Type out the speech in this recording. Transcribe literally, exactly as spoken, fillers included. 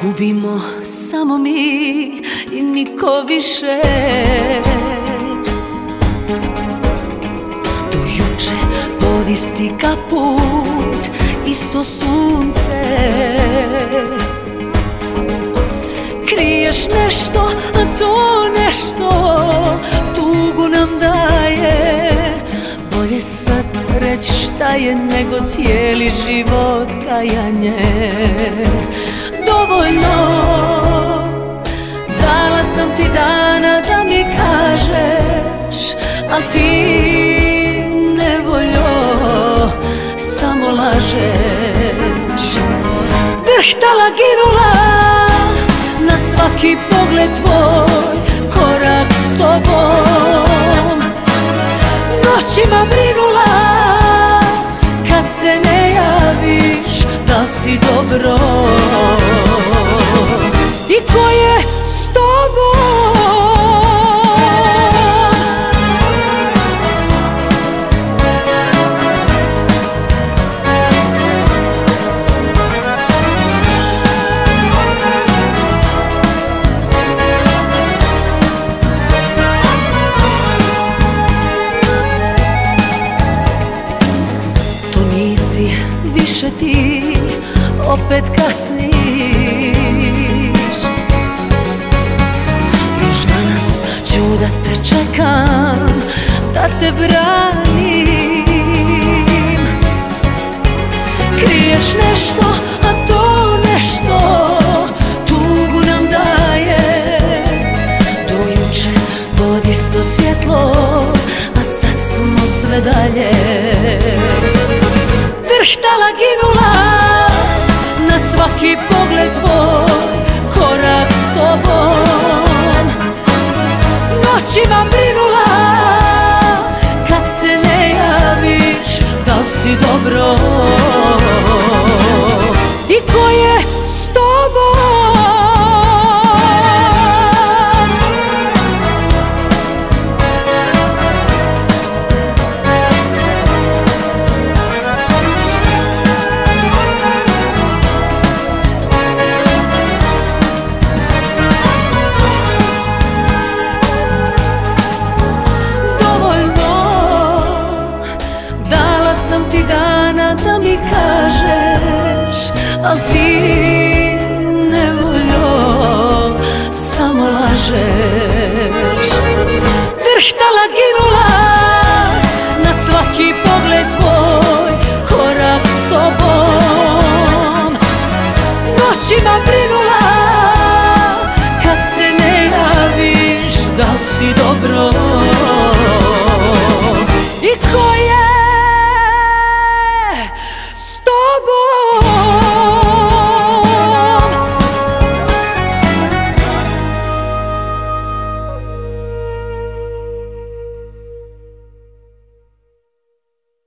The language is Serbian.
Gubimo samo mi i niko više. Do juče pod isti kaput, isto sunce. Kriješ nešto, a to nešto tugu nam daje. Bolje sad reći šta je nego cijeli život kajanje. Dovoljno, dala sam ti dana da mi kažeš, al ti nevoljo samo lažeš. Drhtala, ginula na svaki pogled tvoj, korak s tobom. Noćima brinula kad se ne javiš, da si dobro. I ko je s tobom? To nisi više ti, opet kasniš. Još danas ću da te čekam, da te branim. Kriješ nešto, a to nešto tugu nam daje. Do juče pod isto svjetlo, a sad smo sve dalje. Drhtala, ginula na svaki pogled tvoj, korak s tobom. Noćima brinula kad se ne javiš, da li si dobro. I ko je s tobom? Dala sam ti dana da mi kažeš,